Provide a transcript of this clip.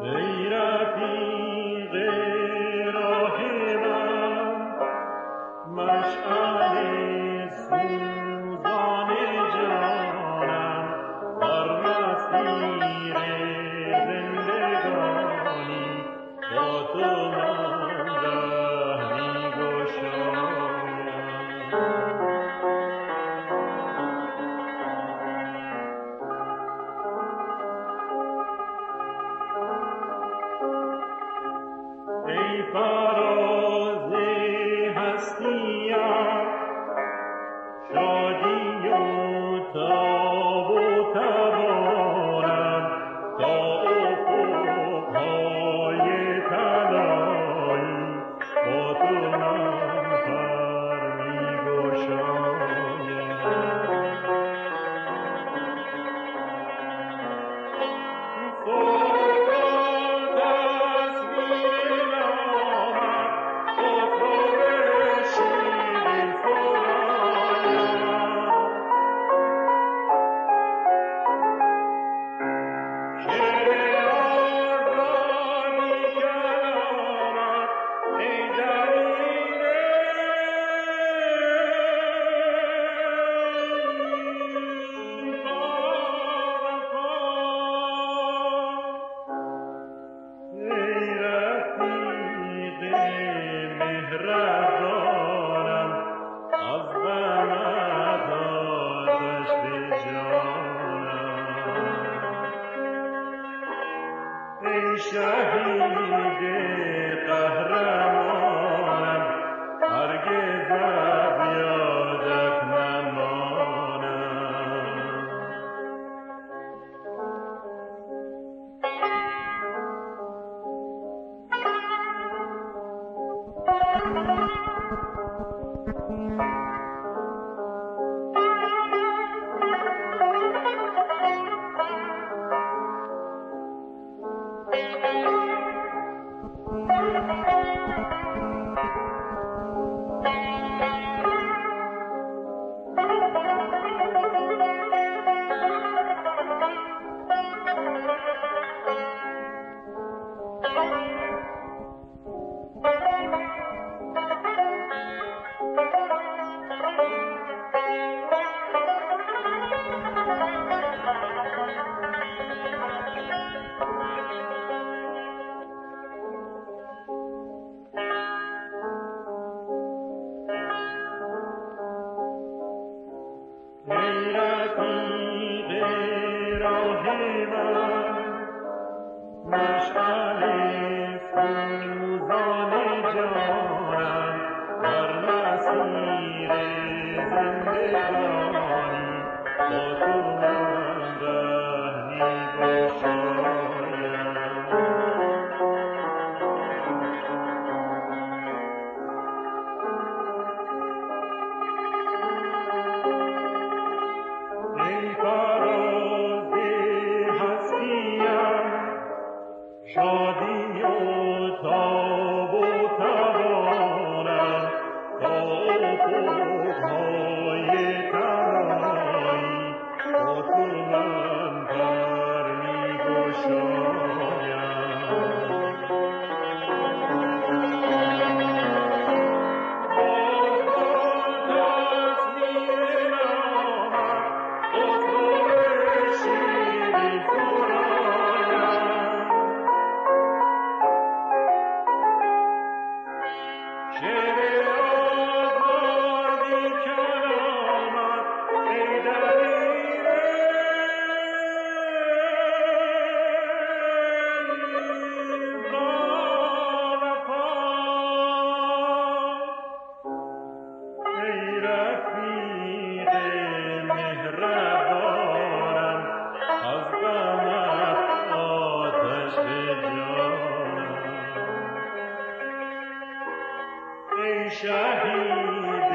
ای رفیق راه من، مشعل سوزان جانم، بر مسیر زندگانی با تو من ره می‌گشایم. ای فراز هستیم، شادی و تاب و تبارم، تا افق‌های طلایی با تو من پر می‌گشایم. مهربانم، از غمت آتش به جانم. ای شهید قهرمانم، هرگز از یادت نمانم. ای رفیق راه من، مشعل سوزان جانم، بر مسیر زندگانی با تو من ره می‌گشایم. ای فراز هستیم، شادی و تاب و توانم، تا افق‌های طلایی با تو من پر می‌گشایم. ای شهید